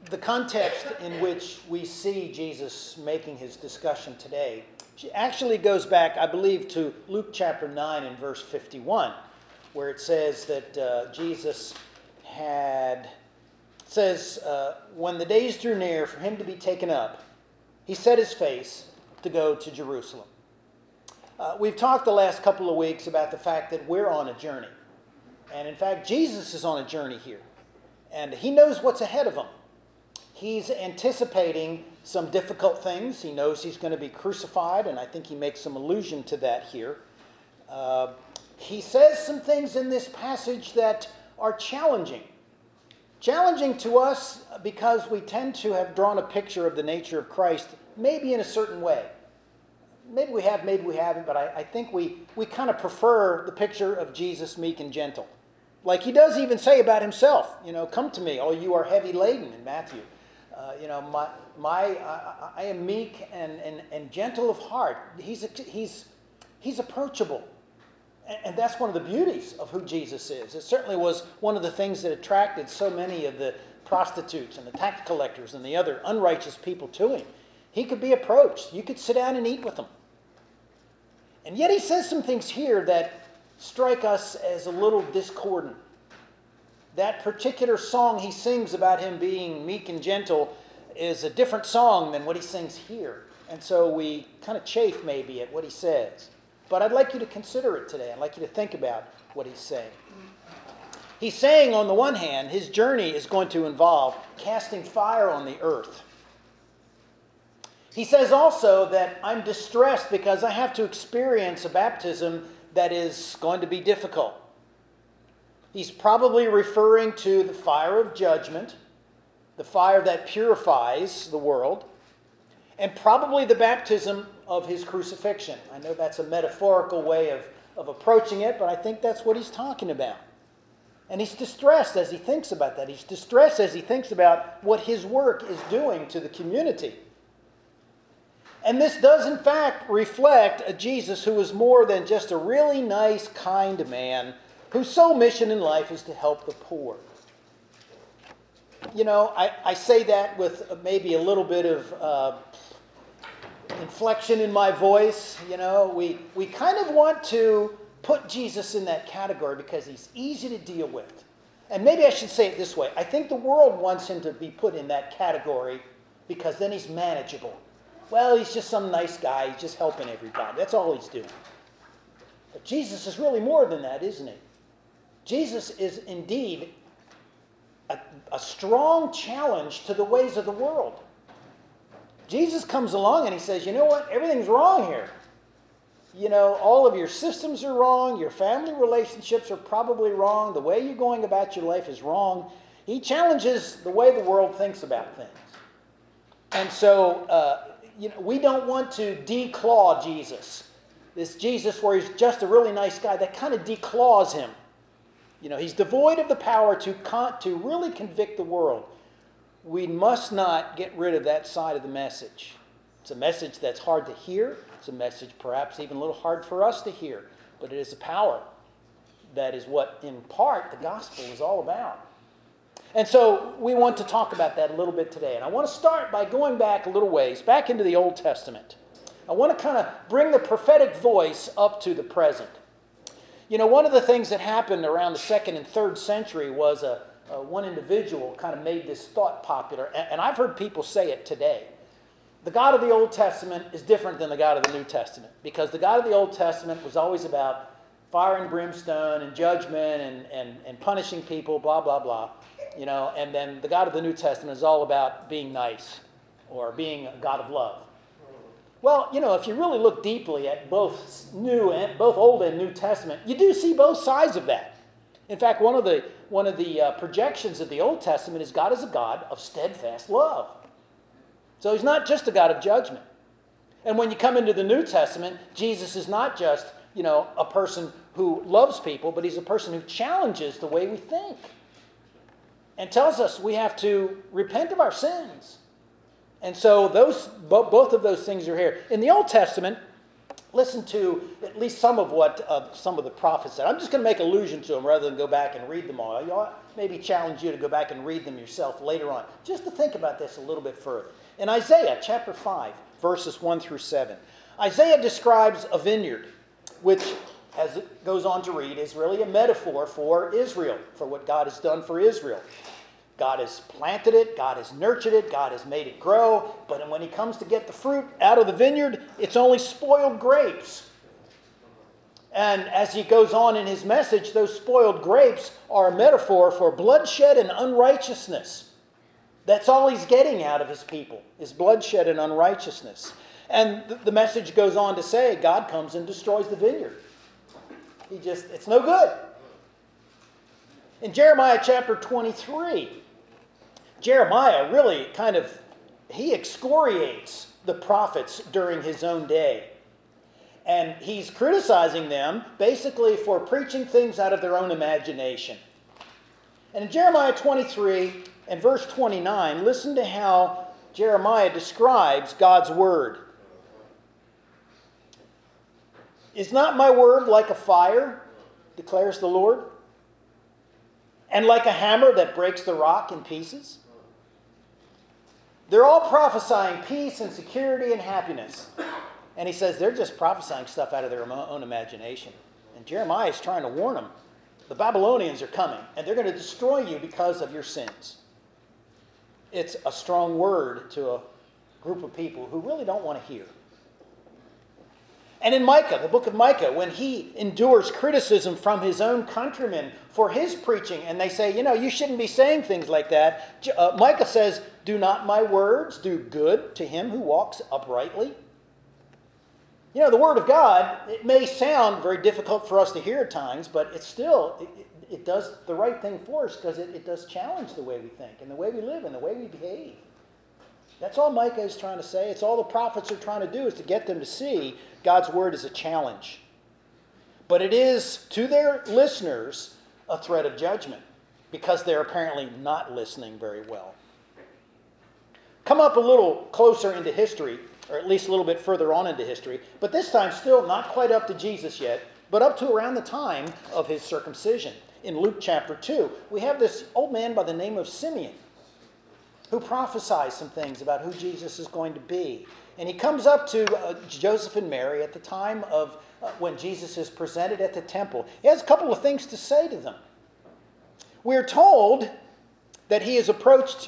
The context in which we see Jesus making his discussion today actually goes back, I believe, to Luke chapter 9 and verse 51, where it says that Jesus when the days drew near for him to be taken up, he set his face to go to Jerusalem. We've talked the last couple of weeks about the fact that we're on a journey. And in fact, Jesus is on a journey here. And he knows what's ahead of him. He's anticipating some difficult things. He knows he's going to be crucified, and I think he makes some allusion to that here. He says some things in this passage that are challenging. Challenging to us because we tend to have drawn a picture of the nature of Christ, maybe in a certain way. Maybe we have, maybe we haven't, but I think we kind of prefer the picture of Jesus meek and gentle. Like he does even say about himself, come to me, all you are heavy laden in Matthew. I am meek and gentle of heart. He's approachable. And that's one of the beauties of who Jesus is. It certainly was one of the things that attracted so many of the prostitutes and the tax collectors and the other unrighteous people to him. He could be approached. You could sit down and eat with him. And yet he says some things here that strike us as a little discordant. That particular song he sings about him being meek and gentle is a different song than what he sings here. And so we kind of chafe maybe at what he says. But I'd like you to consider it today. I'd like you to think about what he's saying. He's saying, on the one hand, his journey is going to involve casting fire on the earth. He says also that I'm distressed because I have to experience a baptism that is going to be difficult. He's probably referring to the fire of judgment, the fire that purifies the world, and probably the baptism of his crucifixion. I know that's a metaphorical way of approaching it, but I think that's what he's talking about. And he's distressed as he thinks about that. He's distressed as he thinks about what his work is doing to the community. And this does, in fact, reflect a Jesus who is more than just a really nice, kind man whose sole mission in life is to help the poor. I say that with maybe a little bit of inflection in my voice. We kind of want to put Jesus in that category because he's easy to deal with. And maybe I should say it this way. I think the world wants him to be put in that category because then he's manageable. Well, he's just some nice guy. He's just helping everybody. That's all he's doing. But Jesus is really more than that, isn't he? Jesus is indeed a strong challenge to the ways of the world. Jesus comes along and he says, you know what? Everything's wrong here. All of your systems are wrong. Your family relationships are probably wrong. The way you're going about your life is wrong. He challenges the way the world thinks about things. And so, we don't want to declaw Jesus. This Jesus where he's just a really nice guy, that kind of declaws him. He's devoid of the power to really convict the world. We must not get rid of that side of the message. It's a message that's hard to hear. It's a message perhaps even a little hard for us to hear. But it is a power. That is what, in part, the gospel is all about. And so we want to talk about that a little bit today. And I want to start by going back a little ways, back into the Old Testament. I want to kind of bring the prophetic voice up to the present. One of the things that happened around the 2nd and 3rd century was one individual kind of made this thought popular. And I've heard people say it today. The God of the Old Testament is different than the God of the New Testament. Because the God of the Old Testament was always about fire and brimstone and judgment and punishing people, blah, blah, blah. And then the God of the New Testament is all about being nice or being a God of love. Well, if you really look deeply at both Old and New Testament, you do see both sides of that. In fact, one of the projections of the Old Testament is God is a God of steadfast love. So he's not just a God of judgment. And when you come into the New Testament, Jesus is not just, a person who loves people, but he's a person who challenges the way we think. And tells us we have to repent of our sins. And so both of those things are here. In the Old Testament, listen to at least some of what some of the prophets said. I'm just going to make allusion to them rather than go back and read them all. I'll maybe challenge you to go back and read them yourself later on, just to think about this a little bit further. In Isaiah chapter 5, verses 1 through 7, Isaiah describes a vineyard, which, as it goes on to read, is really a metaphor for Israel, for what God has done for Israel. God has planted it, God has nurtured it, God has made it grow, but when he comes to get the fruit out of the vineyard, it's only spoiled grapes. And as he goes on in his message, those spoiled grapes are a metaphor for bloodshed and unrighteousness. That's all he's getting out of his people, is bloodshed and unrighteousness. And the message goes on to say, God comes and destroys the vineyard. It's no good. In Jeremiah chapter 23, Jeremiah really he excoriates the prophets during his own day. And he's criticizing them basically for preaching things out of their own imagination. And in Jeremiah 23 and verse 29, listen to how Jeremiah describes God's word. Is not my word like a fire, declares the Lord, and like a hammer that breaks the rock in pieces? They're all prophesying peace and security and happiness. And he says they're just prophesying stuff out of their own imagination. And Jeremiah is trying to warn them. The Babylonians are coming, and they're going to destroy you because of your sins. It's a strong word to a group of people who really don't want to hear. And in Micah, the book of Micah, when he endures criticism from his own countrymen for his preaching, and they say, you shouldn't be saying things like that, Micah says, do not my words do good to him who walks uprightly? The word of God, it may sound very difficult for us to hear at times, but it's still, it does the right thing for us because it does challenge the way we think and the way we live and the way we behave. That's all Micah is trying to say. It's all the prophets are trying to do, is to get them to see God's word as a challenge. But it is, to their listeners, a threat of judgment because they're apparently not listening very well. Come up a little closer into history, or at least a little bit further on into history, but this time still not quite up to Jesus yet, but up to around the time of his circumcision. In Luke chapter 2, we have this old man by the name of Simeon, who prophesies some things about who Jesus is going to be. And he comes up to Joseph and Mary at the time of when Jesus is presented at the temple. He has a couple of things to say to them. We're told that he approaches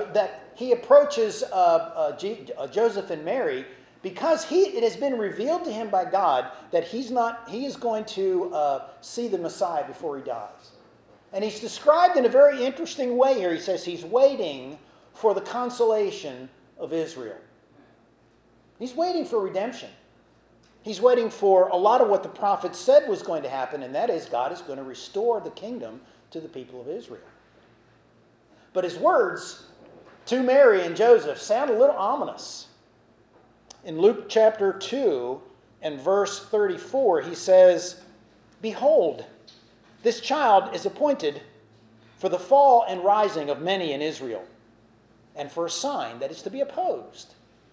Joseph and Mary because it has been revealed to him by God that he is going to see the Messiah before he dies. And he's described in a very interesting way here. He says he's waiting for the consolation of Israel. He's waiting for redemption. He's waiting for a lot of what the prophet said was going to happen, and that is God is going to restore the kingdom to the people of Israel. But his words to Mary and Joseph sound a little ominous. In Luke chapter 2 and verse 34, he says, "Behold, this child is appointed for the fall and rising of many in Israel, and for a sign that is to be opposed."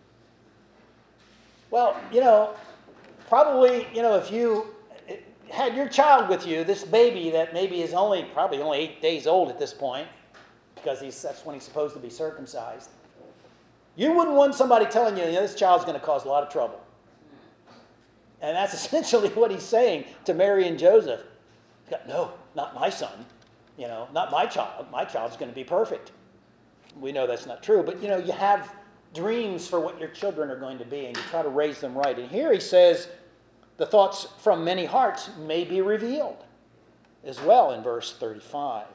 Well, probably, if you had your child with you, this baby that maybe is probably only 8 days old at this point, because that's when he's supposed to be circumcised, you wouldn't want somebody telling you, this child's going to cause a lot of trouble. And that's essentially what he's saying to Mary and Joseph. No, not my son. Not my child. My child's going to be perfect. We know that's not true, but you have dreams for what your children are going to be, and you try to raise them right. And here he says, the thoughts from many hearts may be revealed as well in verse 35.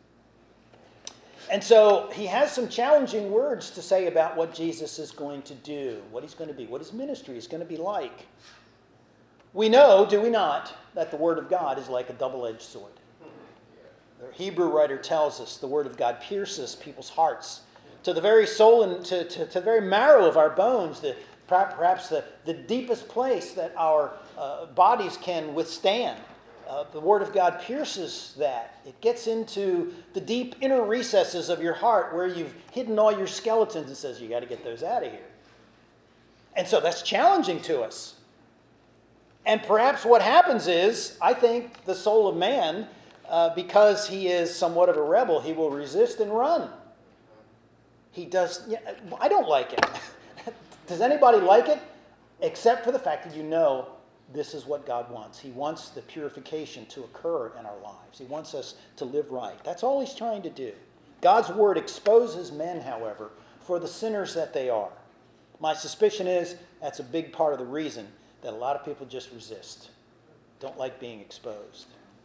And so he has some challenging words to say about what Jesus is going to do, what he's going to be, what his ministry is going to be like. We know, do we not, that the Word of God is like a double-edged sword. The Hebrew writer tells us the Word of God pierces people's hearts to the very soul and to the very marrow of our bones, perhaps the deepest place that our bodies can withstand. The Word of God pierces that. It gets into the deep inner recesses of your heart where you've hidden all your skeletons and says, you got to get those out of here. And so that's challenging to us. And perhaps what happens is, I think the soul of man, because he is somewhat of a rebel, he will resist and run. He does. Yeah, I don't like it. Does anybody like it? Except for the fact that you know this is what God wants. He wants the purification to occur in our lives. He wants us to live right. That's all he's trying to do. God's word exposes men, however, for the sinners that they are. My suspicion is that's a big part of the reason that a lot of people just resist, don't like being exposed.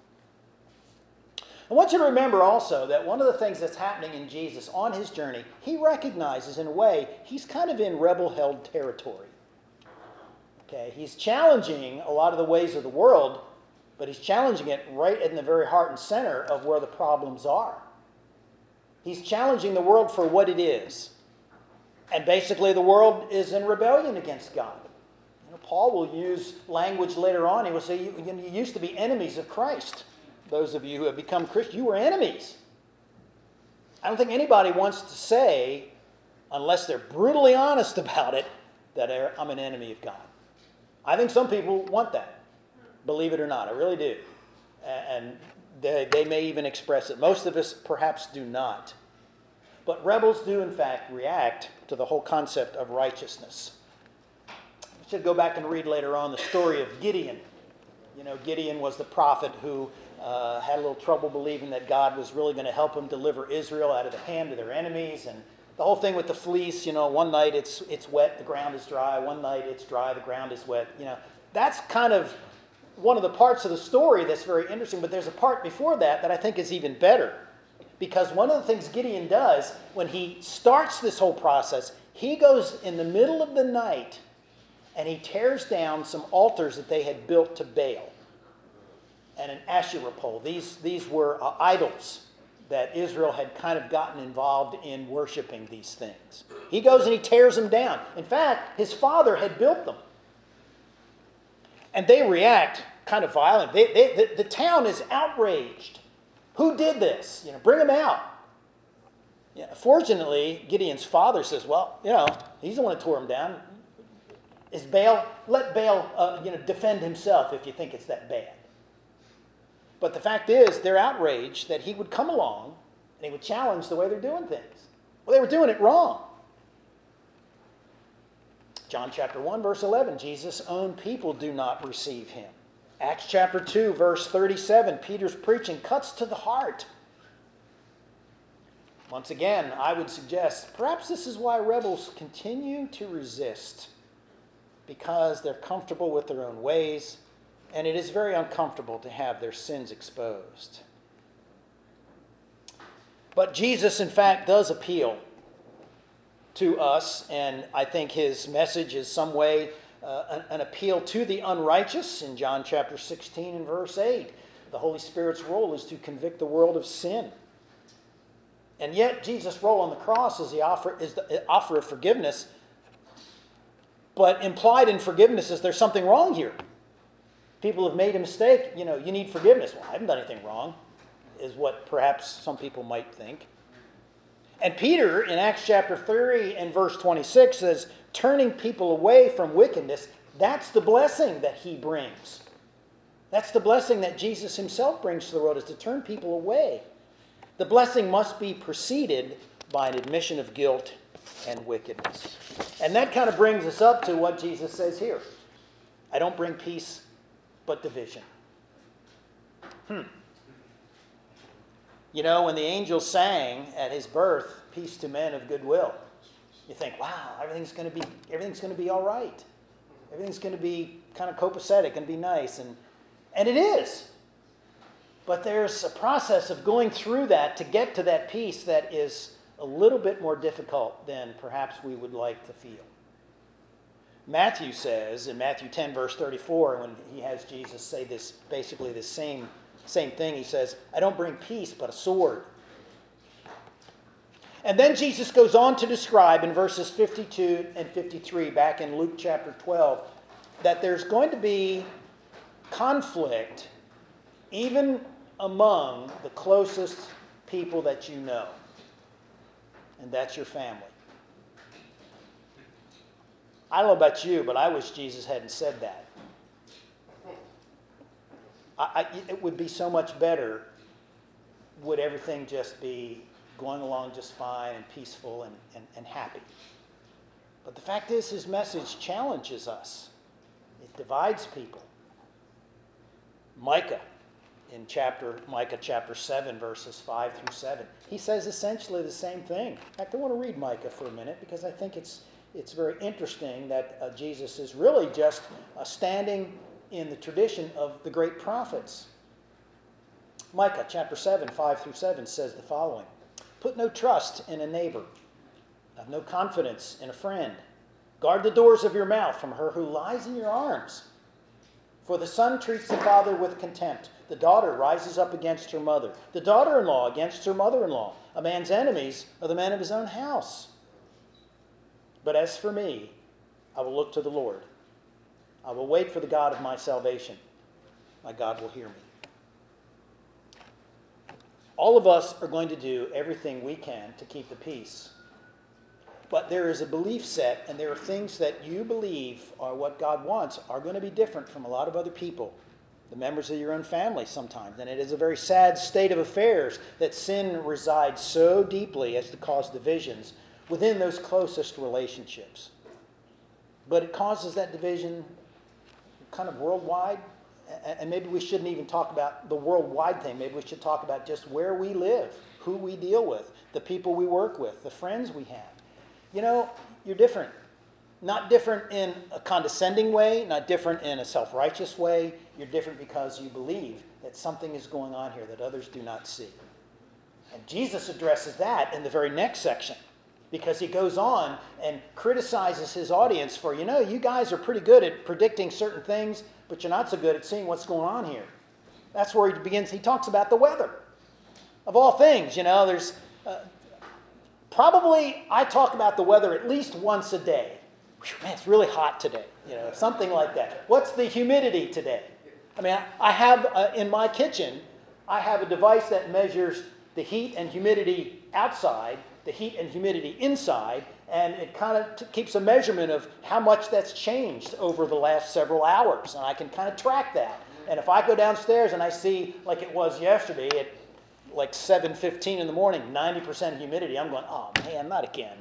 I want you to remember also that one of the things that's happening in Jesus on his journey, he recognizes in a way he's kind of in rebel-held territory. Okay, he's challenging a lot of the ways of the world, but he's challenging it right in the very heart and center of where the problems are. He's challenging the world for what it is. And basically the world is in rebellion against God. Paul will use language later on. He will say, you used to be enemies of Christ. Those of you who have become Christians, you were enemies. I don't think anybody wants to say, unless they're brutally honest about it, that I'm an enemy of God. I think some people want that, believe it or not. I really do. And they may even express it. Most of us perhaps do not. But rebels do, in fact, react to the whole concept of righteousness. We should go back and read later on the story of Gideon. You know, Gideon was the prophet who had a little trouble believing that God was really going to help him deliver Israel out of the hand of their enemies. And the whole thing with the fleece, one night it's wet, the ground is dry. One night it's dry, the ground is wet. That's kind of one of the parts of the story that's very interesting. But there's a part before that I think is even better. Because one of the things Gideon does when he starts this whole process, he goes in the middle of the night and he tears down some altars that they had built to Baal and an Asherah pole. These were idols that Israel had kind of gotten involved in worshiping these things. He goes and he tears them down. In fact, his father had built them. And they react kind of violently. The town is outraged. Who did this? Bring him out. Fortunately, Gideon's father says, well, he's the one who tore him down. Is Baal, let Baal defend himself if you think it's that bad. But the fact is, they're outraged that he would come along and he would challenge the way they're doing things. Well, they were doing it wrong. John chapter 1, verse 11, Jesus' own people do not receive him. Acts chapter 2, verse 37, Peter's preaching cuts to the heart. Once again, I would suggest perhaps this is why rebels continue to resist, because they're comfortable with their own ways, and it is very uncomfortable to have their sins exposed. But Jesus, in fact, does appeal to us, and I think his message is some way an appeal to the unrighteous in John chapter 16 and verse 8. The Holy Spirit's role is to convict the world of sin. And yet Jesus' role on the cross is the offer of forgiveness. But implied in forgiveness is there's something wrong here. People have made a mistake. You need forgiveness. Well, I haven't done anything wrong, is what perhaps some people might think. And Peter, in Acts chapter 3 and verse 26, says, turning people away from wickedness, that's the blessing that he brings. That's the blessing that Jesus himself brings to the world, is to turn people away. The blessing must be preceded by an admission of guilt and wickedness. And that kind of brings us up to what Jesus says here. I don't bring peace, but division. When the angels sang at his birth, peace to men of goodwill, you think, wow, everything's going to be all right. Everything's going to be kind of copacetic and be nice. And it is. But there's a process of going through that to get to that peace that is a little bit more difficult than perhaps we would like to feel. Matthew says in Matthew 10, verse 34, when he has Jesus say this, basically the same thing, he says, I don't bring peace, but a sword. And then Jesus goes on to describe in verses 52 and 53, back in Luke chapter 12, that there's going to be conflict even among the closest people that you know. And that's your family. I don't know about you, but I wish Jesus hadn't said that. it would be so much better would everything just be going along just fine and peaceful and happy. But the fact is, his message challenges us. It divides people. Micah chapter 7, verses 5 through 7, he says essentially the same thing. In fact, I want to read Micah for a minute because I think it's very interesting that Jesus is really just standing in the tradition of the great prophets. Micah chapter 7, 5 through 7 says the following: "Put no trust in a neighbor. Have no confidence in a friend. Guard the doors of your mouth from her who lies in your arms. For the son treats the father with contempt. The daughter rises up against her mother. The daughter-in-law against her mother-in-law. A man's enemies are the men of his own house. But as for me, I will look to the Lord. I will wait for the God of my salvation. My God will hear me." All of us are going to do everything we can to keep the peace. But there is a belief set, and there are things that you believe are what God wants are going to be different from a lot of other people, the members of your own family sometimes. And it is a very sad state of affairs that sin resides so deeply as to cause divisions within those closest relationships. But it causes that division kind of worldwide. And maybe we shouldn't even talk about the worldwide thing. Maybe we should talk about just where we live, who we deal with, the people we work with, the friends we have. You know, you're different. Not different in a condescending way, not different in a self-righteous way. You're different because you believe that something is going on here that others do not see. And Jesus addresses that in the very next section, because he goes on and criticizes his audience for, you guys are pretty good at predicting certain things, but you're not so good at seeing what's going on here. That's where he talks about the weather. Of all things, there's probably I talk about the weather at least once a day. Whew, man, it's really hot today, something like that. What's the humidity today? I mean, I have in my kitchen, I have a device that measures the heat and humidity outside, the heat and humidity inside, and it kind of keeps a measurement of how much that's changed over the last several hours, and I can kind of track that. And if I go downstairs and I see, like it was yesterday, at like 7:15 in the morning, 90% humidity, I'm going, oh man, not again.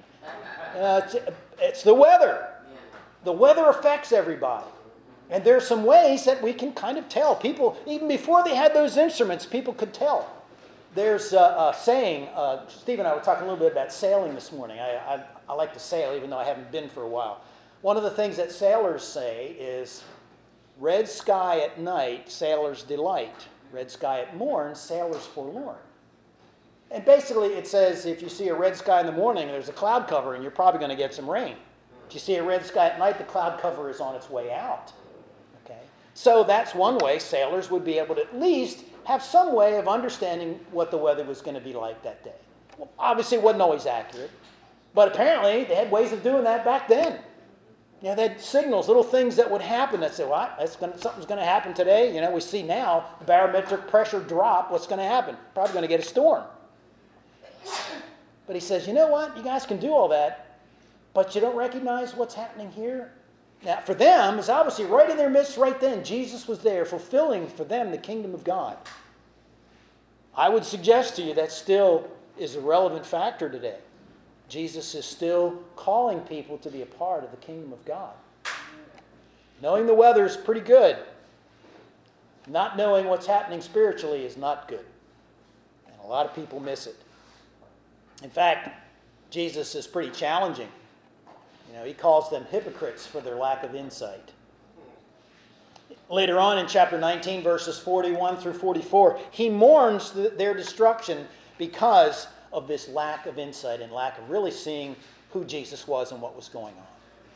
It's the weather. The weather affects everybody. And there's some ways that we can kind of tell. People, even before they had those instruments, people could tell. There's a saying, Steve and I were talking a little bit about sailing this morning. I like to sail, even though I haven't been for a while. One of the things that sailors say is, red sky at night, sailors delight. Red sky at morn, sailors forlorn. And basically it says if you see a red sky in the morning, there's a cloud cover and you're probably going to get some rain. If you see a red sky at night, the cloud cover is on its way out. Okay? So that's one way sailors would be able to at least have some way of understanding what the weather was going to be like that day. Well, obviously it wasn't always accurate, but apparently they had ways of doing that back then. They had signals, little things that would happen that say, well, something's going to happen today. We see now the barometric pressure drop. What's going to happen? Probably going to get a storm. But he says, you know what? You guys can do all that, but you don't recognize what's happening here? Now, for them, it's obviously right in their midst right then. Jesus was there fulfilling for them the kingdom of God. I would suggest to you that still is a relevant factor today. Jesus is still calling people to be a part of the kingdom of God. Knowing the weather is pretty good. Not knowing what's happening spiritually is not good. And a lot of people miss it. In fact, Jesus is pretty challenging. He calls them hypocrites for their lack of insight. Later on in chapter 19, verses 41 through 44, he mourns their destruction because of this lack of insight and lack of really seeing who Jesus was and what was going on.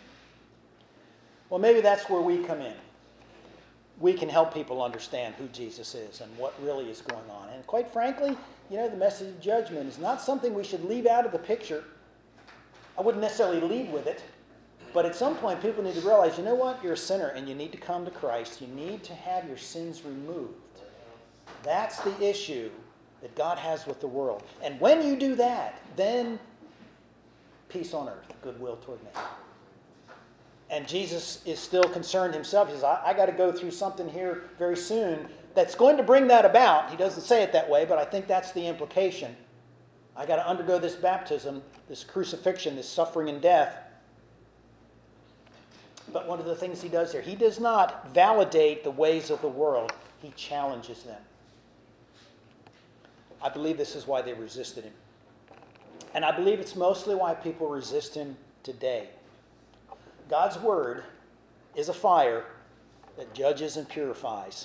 Well, maybe that's where we come in. We can help people understand who Jesus is and what really is going on. And quite frankly, the message of judgment is not something we should leave out of the picture. I wouldn't necessarily lead with it, but at some point people need to realize, you know what? You're a sinner and you need to come to Christ. You need to have your sins removed. That's the issue that God has with the world. And when you do that, then peace on earth, goodwill toward men. And Jesus is still concerned himself. He says, I got to go through something here very soon that's going to bring that about. He doesn't say it that way, but I think that's the implication. I got to undergo this baptism, this crucifixion, this suffering and death. But one of the things he does here, he does not validate the ways of the world. He challenges them. I believe this is why they resisted him. And I believe it's mostly why people resist him today. God's word is a fire that judges and purifies.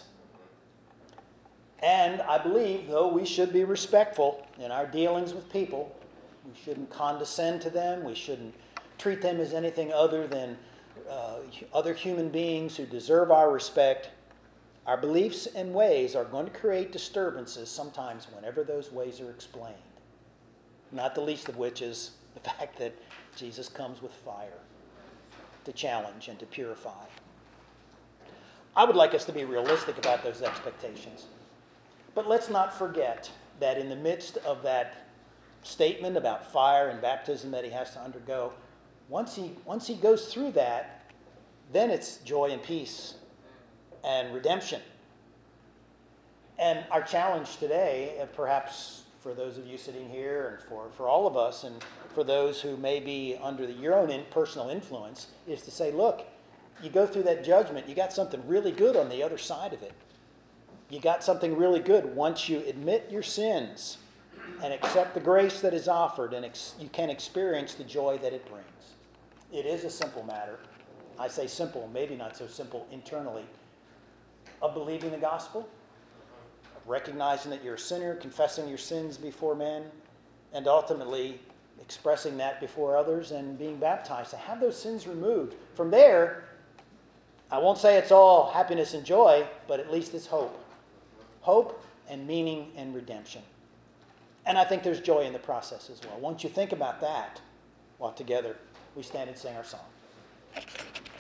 And I believe, though we should be respectful in our dealings with people, we shouldn't condescend to them, we shouldn't treat them as anything other than other human beings who deserve our respect, our beliefs and ways are going to create disturbances sometimes whenever those ways are explained. Not the least of which is the fact that Jesus comes with fire to challenge and to purify. I would like us to be realistic about those expectations. But let's not forget that in the midst of that statement about fire and baptism that he has to undergo, once he goes through that, then it's joy and peace and redemption. And our challenge today, perhaps for those of you sitting here and for all of us and for those who may be under your own personal influence, is to say, look, you go through that judgment, you got something really good on the other side of it. You got something really good once you admit your sins and accept the grace that is offered, and you can experience the joy that it brings. It is a simple matter. I say simple, maybe not so simple internally, of believing the gospel, of recognizing that you're a sinner, confessing your sins before men, and ultimately expressing that before others and being baptized to have those sins removed. From there, I won't say it's all happiness and joy, but at least it's hope. Hope and meaning and redemption. And I think there's joy in the process as well. Once you think about that, while together we stand and sing our song.